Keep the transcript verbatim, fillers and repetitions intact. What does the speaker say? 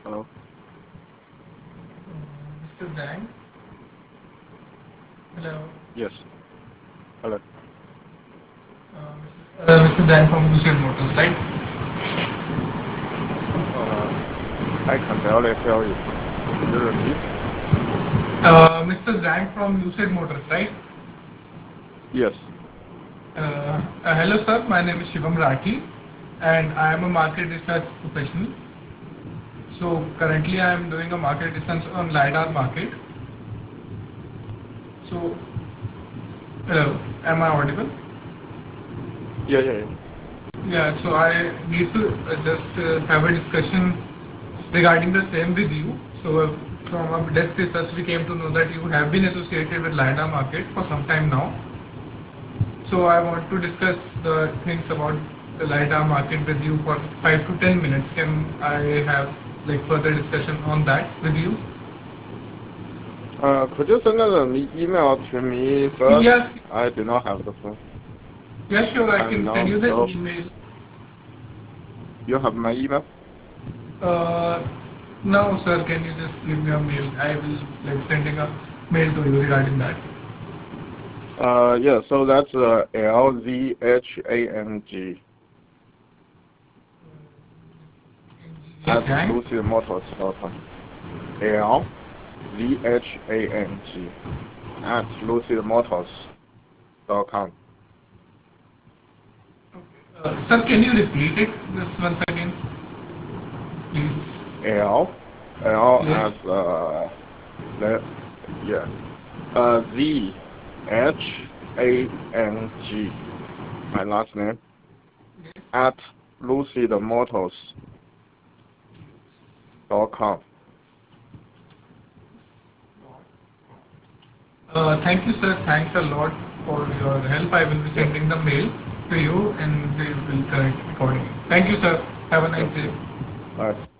Hello. mister Zhang. Hello. Yes. Hello. Uh, uh, mister Zhang from Lucid Motors, right? Uh, I can barely hear you. Could you repeat? Uh, mister Zhang from Lucid Motors, right? Yes. Uh, uh, hello, sir. My name is Shivam Rathi, and I am a market research professional. So currently, I am doing a market research on lidar market. So, hello, am I audible? Yeah, yeah, yeah. Yeah. So I need to uh, just uh, have a discussion regarding the same with you. So uh, from our desk research, we came to know that you have been associated with lidar market for some time now. So I want to discuss the things about the lidar market with you for five to ten minutes. Can I have like further discussion on that with you? Uh, could you send an e- email to me first? Yes, I do not have the phone. yeah, sure. I I'm can send not you the so. email. You have my email? Uh, no, sir. Can you just give me a mail? I will like sending a mail to you regarding that. Uh, yeah. So that's uh, L Z H A N G Yes, at Zhang. lucid motors dot com. L Z H A N G at lucid motors dot com. Uh, sir, can you repeat it just once again, please? L L Yes. as uh, le, yeah. Uh, Z H A N G, my last name, at lucid motors dot com. Uh, thank you, sir. Thanks a lot for your help. I will be Yeah, sending the mail to you and we will correct accordingly. Thank you, sir. Have a yeah, nice day. bye.